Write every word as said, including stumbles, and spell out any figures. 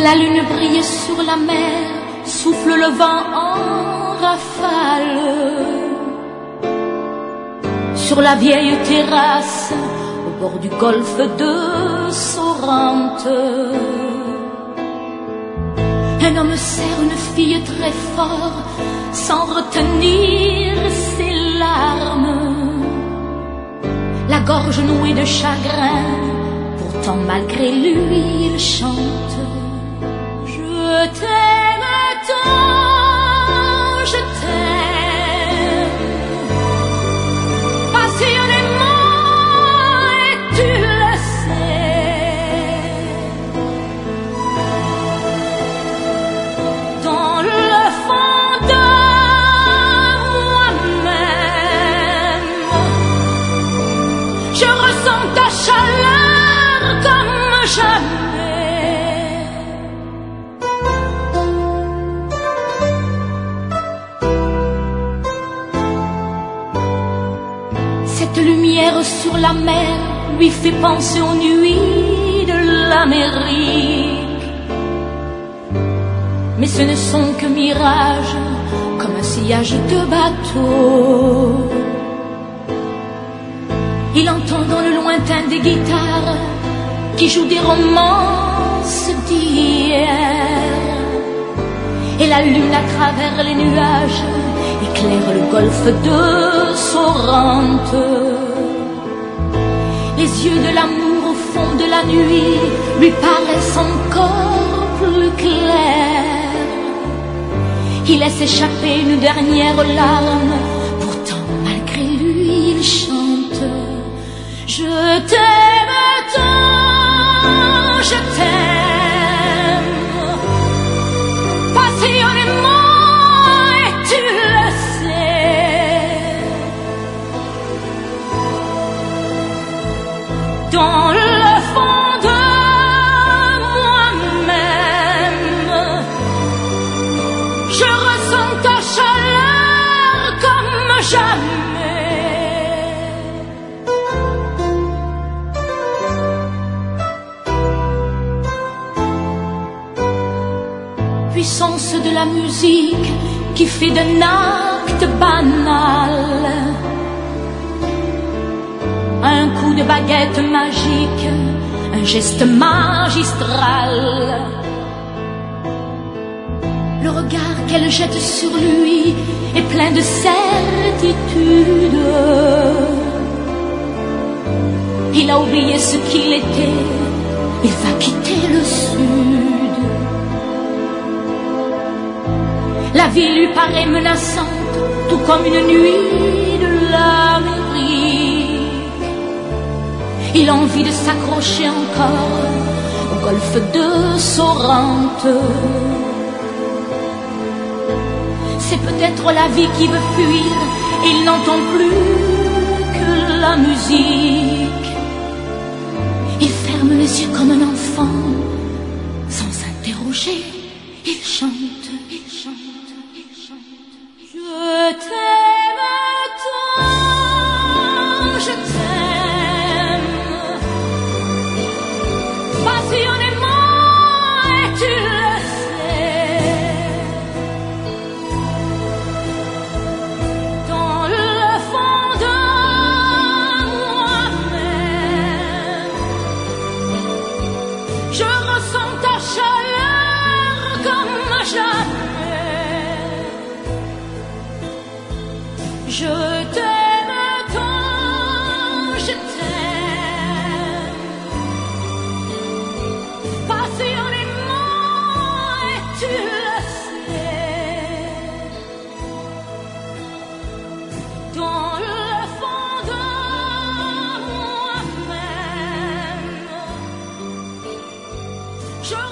La lune brille sur la mer, souffle le vent en rafale. Sur la vieille terrasse, au bord du golfe de Sorrente, un homme serre une fille très fort, sans retenir ses larmes. La gorge nouée de chagrin, pourtant malgré lui il chante. Je t'aime tant, je t'aime passionnément et tu le sais. Dans le fond de moi-même, je ressens ta chaleur comme jamais. Cette lumière sur la mer lui fait penser aux nuits de l'Amérique. Mais ce ne sont que mirages, comme un sillage de bateaux. Il entend dans le lointain des guitares qui jouent des romances d'hier. Et la lune à travers les nuages éclaire le golfe de Sorrente. Les yeux de l'amour au fond de la nuit lui paraissent encore plus clairs. Il laisse échapper une dernière larme, pourtant malgré lui il chante. Je t'aime tant, je t'aime passionnément et tu le sais. Dans le fond de moi-même, je ressens ta chaleur comme jamais. Puissance de la musique qui fait d'un acte banal un coup de baguette magique, un geste magistral. Le regard qu'elle jette sur lui est plein de certitude. Il a oublié ce qu'il était, il va quitter le sud. La vie lui paraît menaçante, tout comme une nuit de l'Amérique. Il a envie de s'accrocher encore au golfe de Sorrente. C'est peut-être la vie qui veut fuir, et il n'entend plus que la musique. Il ferme les yeux comme un enfant, sans s'interroger, il chante, il chante, il chante. Je t'aime tant, je t'aime passionnément et tu le sais. Dans le fond de moi-même, je ressens ta chaleur comme jamais. Je t'aime tant, je t'aime passionnément et tu le sais. Dans le fond de moi-même, je